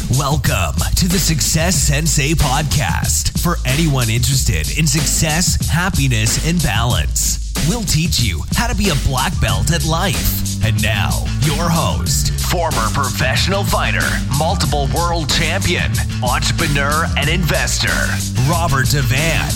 Welcome to the Success Sensei podcast for anyone interested in success, happiness, and balance. We'll teach you how to be a black belt at life. And now, your host, former professional fighter, multiple world champion, entrepreneur, and investor, Robert Devan.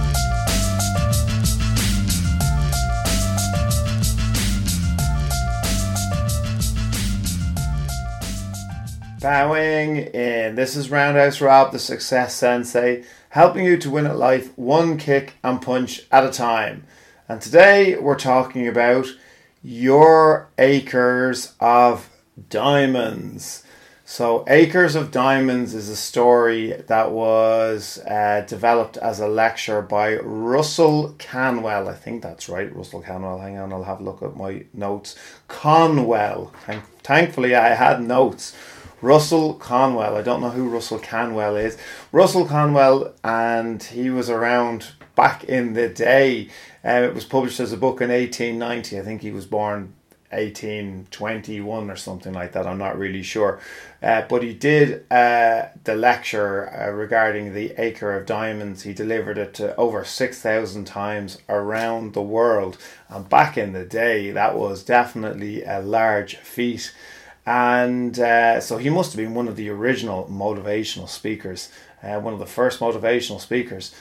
Bowing in. This is Roundhouse Rob, the Success Sensei, helping you to win at life one kick and punch at a time. And today we're talking about your acres of diamonds. So Acres of Diamonds is a story that was developed as a lecture by Russell Canwell. I think that's right, Russell Canwell. Hang on, I'll have a look at my notes. Conwell. Thankfully I had notes. Russell Conwell. I don't know who Russell Canwell is. Russell Conwell, and he was around back in the day. It was published as a book in 1890. I think he was born 1821 or something like that. I'm not really sure. But he did the lecture regarding the Acre of Diamonds. He delivered it to over 6,000 times around the world. And back in the day, that was definitely a large feat. And so he must have been one of the original motivational speakers, one of the first motivational speakers.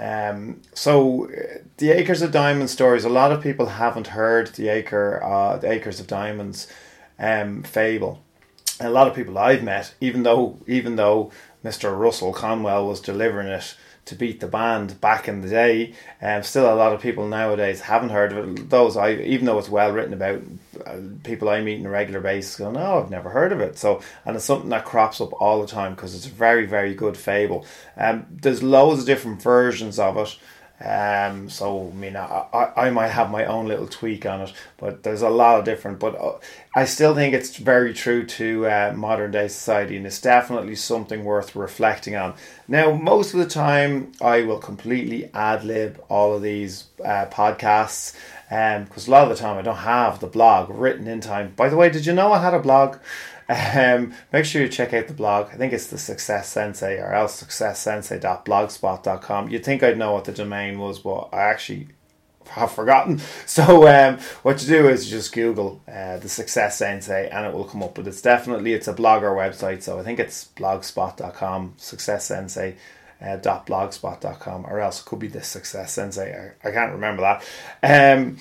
So the Acres of Diamonds stories, a lot of people haven't heard the Acres of Diamonds fable. A lot of people I've met, even though Mr. Russell Conwell was delivering it to beat the band back in the day, still a lot of people nowadays haven't heard of it. Even though it's well written about, people I meet on a regular basis go, no, I've never heard of it. So, and it's something that crops up all the time because it's a very, very good fable. There's loads of different versions of it. So I mean, I might have my own little tweak on it, but there's a lot of different. But I still think it's very true to modern day society, and it's definitely something worth reflecting on. Now, most of the time, I will completely ad lib all of these podcasts, because a lot of the time I don't have the blog written in time. By the way, did you know I had a blog? Make sure you check out the blog. I think it's the Success Sensei, or else successsensei.blogspot.com. You'd think I'd know what the domain was, but I actually have forgotten. So what you do is you just Google the Success Sensei and it will come up. But it's a blogger website, so I think it's blogspot.com, successsensei.blogspot.com, or else it could be the Success Sensei. I can't remember that.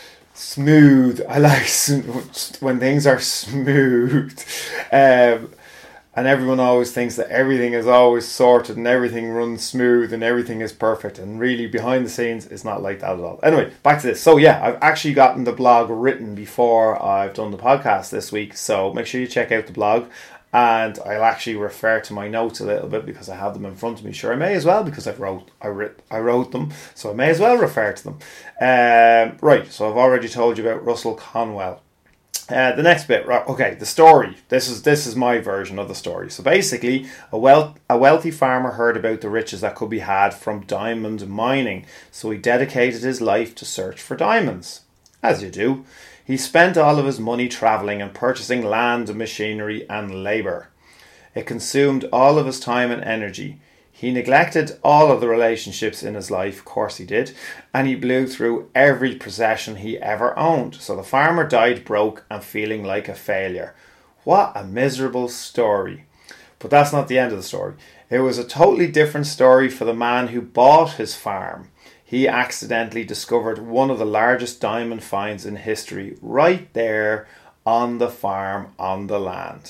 Smooth. I like when things are smooth. And everyone always thinks that everything is always sorted and everything runs smooth and everything is perfect. And really, behind the scenes, it's not like that at all. Anyway, back to this. So yeah, I've actually gotten the blog written before I've done the podcast this week. So make sure you check out the blog. And I'll actually refer to my notes a little bit because I have them in front of me. Sure, I may as well because I wrote them, so I may as well refer to them. Right, so I've already told you about Russell Conwell. The next bit, right? Okay, the story. This is my version of the story. So basically, a wealthy farmer heard about the riches that could be had from diamond mining, so he dedicated his life to search for diamonds, as you do. He spent all of his money travelling and purchasing land, machinery and labour. It consumed all of his time and energy. He neglected all of the relationships in his life, of course he did, and he blew through every possession he ever owned. So the farmer died broke and feeling like a failure. What a miserable story. But that's not the end of the story. It was a totally different story for the man who bought his farm. He accidentally discovered one of the largest diamond finds in history right there on the farm, on the land.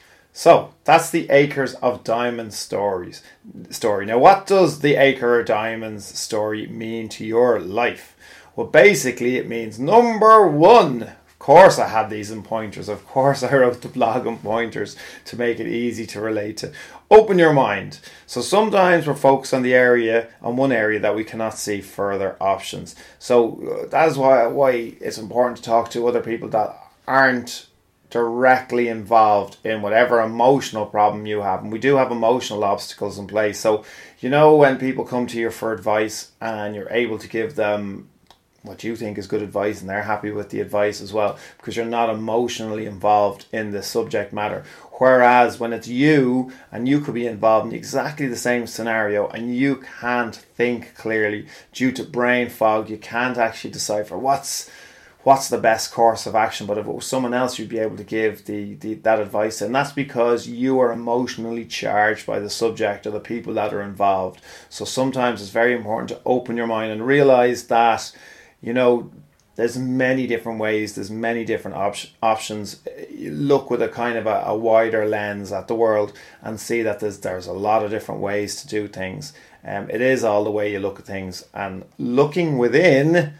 So that's the Acres of Diamonds story. Now, what does the Acre of Diamonds story mean to your life? Well, basically it means, number one, of course I had these in pointers. Of course I wrote the blog in pointers to make it easy to relate to. Open your mind. So sometimes we're focused on one area that we cannot see further options. So that's why it's important to talk to other people that aren't directly involved in whatever emotional problem you have. And we do have emotional obstacles in place. So, when people come to you for advice and you're able to give them what you think is good advice, and they're happy with the advice as well, because you're not emotionally involved in the subject matter. Whereas when it's you, and you could be involved in exactly the same scenario, and you can't think clearly due to brain fog, you can't actually decipher what's the best course of action. But if it was someone else, you'd be able to give that advice, and that's because you are emotionally charged by the subject or the people that are involved. So sometimes it's very important to open your mind and realize that, you know, there's many different ways, there's many different options. You look with a kind of a wider lens at the world and see that there's a lot of different ways to do things. It is all the way you look at things, and looking within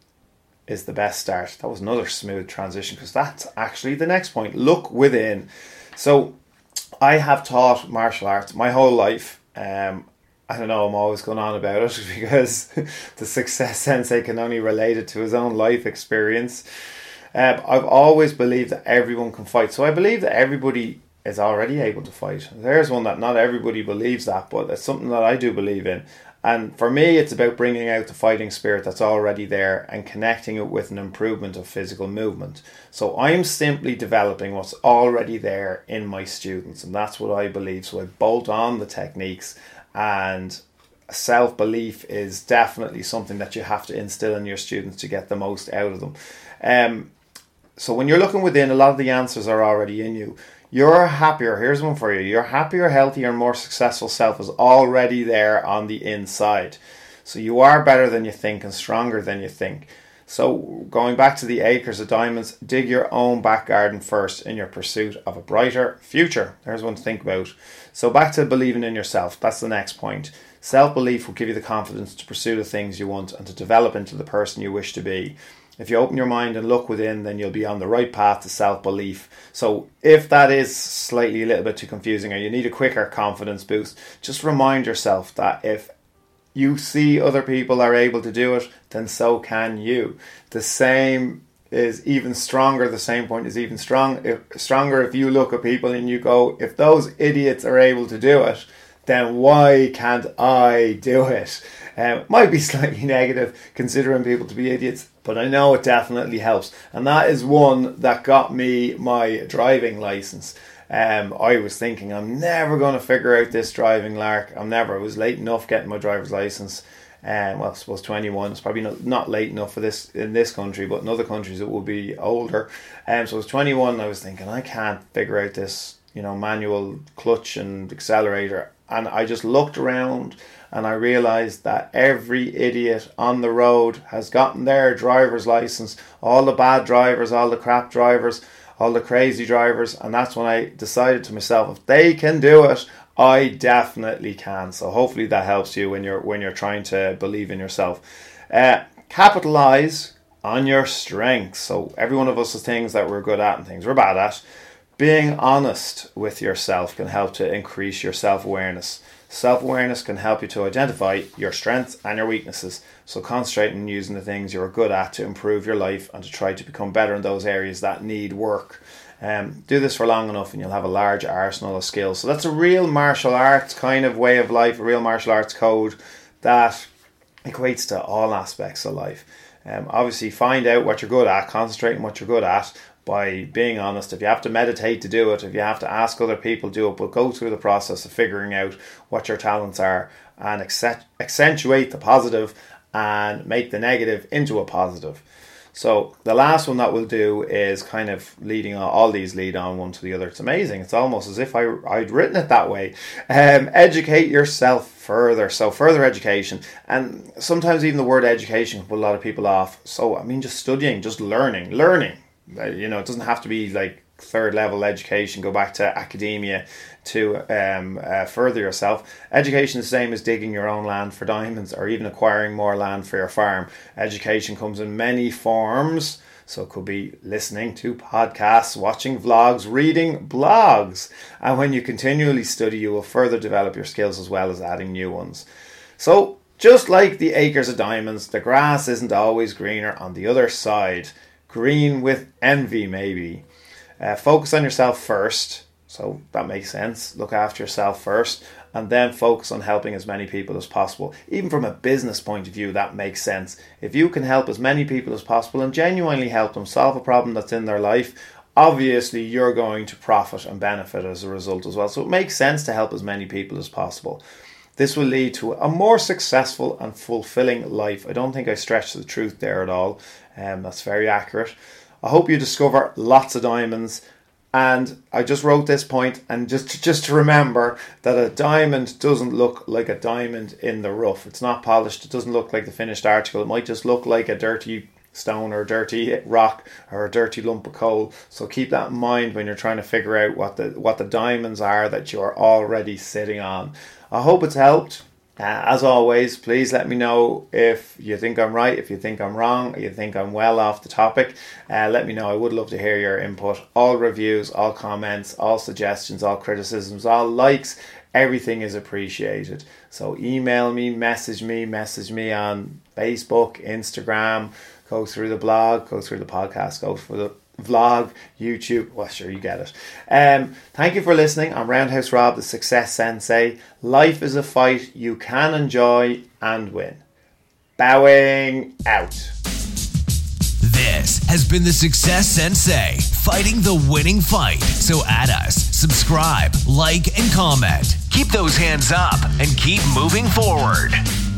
is the best start. That was another smooth transition, because that's actually the next point. Look within. So I have taught martial arts my whole life. I don't know, I'm always going on about it because the Success Sensei can only relate it to his own life experience. I've always believed that everyone can fight. So I believe that everybody is already able to fight. There's one that not everybody believes that, but it's something that I do believe in. And for me, it's about bringing out the fighting spirit that's already there and connecting it with an improvement of physical movement. So I'm simply developing what's already there in my students, and that's what I believe. So I bolt on the techniques, and self-belief is definitely something that you have to instill in your students to get the most out of them. So when you're looking within, a lot of the answers are already in you. You're happier. Here's one for you. Your happier, healthier, and more successful self is already there on the inside. So you are better than you think and stronger than you think. So going back to the acres of diamonds, dig your own back garden first in your pursuit of a brighter future. There's one to think about. So back to believing in yourself. That's the next point. Self-belief will give you the confidence to pursue the things you want and to develop into the person you wish to be. If you open your mind and look within, then you'll be on the right path to self-belief. So if that is slightly a little bit too confusing, or you need a quicker confidence boost, just remind yourself that if you see other people are able to do it, then so can you. The same is even stronger. The same point is even stronger if you look at people and you go, if those idiots are able to do it, then why can't I do it? It might be slightly negative considering people to be idiots, but I know it definitely helps. And that is one that got me my driving license. I was thinking, I'm never going to figure out this driving lark. I was late enough getting my driver's license. Well, I suppose 21 is probably not late enough for this in this country, but in other countries it will be older. So I was 21 and I was thinking, I can't figure out this, manual clutch and accelerator. And I just looked around and I realised that every idiot on the road has gotten their driver's license. All the bad drivers, all the crap drivers, all the crazy drivers. And that's when I decided to myself, if they can do it, I definitely can. So hopefully that helps you when you're trying to believe in yourself. Capitalise on your strengths. So every one of us has things that we're good at and things we're bad at. Being honest with yourself can help to increase your self-awareness. Self-awareness can help you to identify your strengths and your weaknesses. So concentrate on using the things you're good at to improve your life and to try to become better in those areas that need work. Do this for long enough and you'll have a large arsenal of skills. So that's a real martial arts kind of way of life, a real martial arts code that equates to all aspects of life. Obviously find out what you're good at, concentrate on what you're good at by being honest. If you have to meditate to do it, if you have to ask other people to do it, but go through the process of figuring out what your talents are and accentuate the positive and make the negative into a positive. So the last one that we'll do is kind of leading on, all these lead on one to the other. It's amazing. It's almost as if I'd written it that way. Educate yourself further. So further education. And sometimes even the word education can put a lot of people off. So, I mean, just studying, just learning. It doesn't have to be like third level education. Go back to academia to further yourself. Education is the same as digging your own land for diamonds or even acquiring more land for your farm. Education comes in many forms. So it could be listening to podcasts, watching vlogs, reading blogs. And when you continually study, you will further develop your skills as well as adding new ones. So just like the acres of diamonds, the grass isn't always greener on the other side. Green with envy, maybe. Focus on yourself first. So that makes sense. Look after yourself first and then focus on helping as many people as possible. Even from a business point of view, that makes sense. If you can help as many people as possible and genuinely help them solve a problem that's in their life, obviously you're going to profit and benefit as a result as well. So it makes sense to help as many people as possible. This will lead to a more successful and fulfilling life. I don't think I stretched the truth there at all. That's very accurate. I hope you discover lots of diamonds. And I just wrote this point, and just to remember that a diamond doesn't look like a diamond in the rough. It's not polished. It doesn't look like the finished article. It might just look like a dirty stone or a dirty rock or a dirty lump of coal. So keep that in mind when you're trying to figure out what the diamonds are that you're already sitting on. I hope it's helped. As always, please let me know if you think I'm right, if you think I'm wrong, or you think I'm well off the topic. Let me know. I would love to hear your input. All reviews, all comments, all suggestions, all criticisms, all likes, everything is appreciated. So email me, message me on Facebook, Instagram, go through the blog, go through the podcast, go for the vlog, YouTube. Well, sure, you get it. Thank you for listening. I'm Roundhouse Rob, the Success Sensei. Life is a fight you can enjoy and win. Bowing out. This has been the Success Sensei, fighting the winning fight. So add us, subscribe, like, and comment. Keep those hands up and keep moving forward.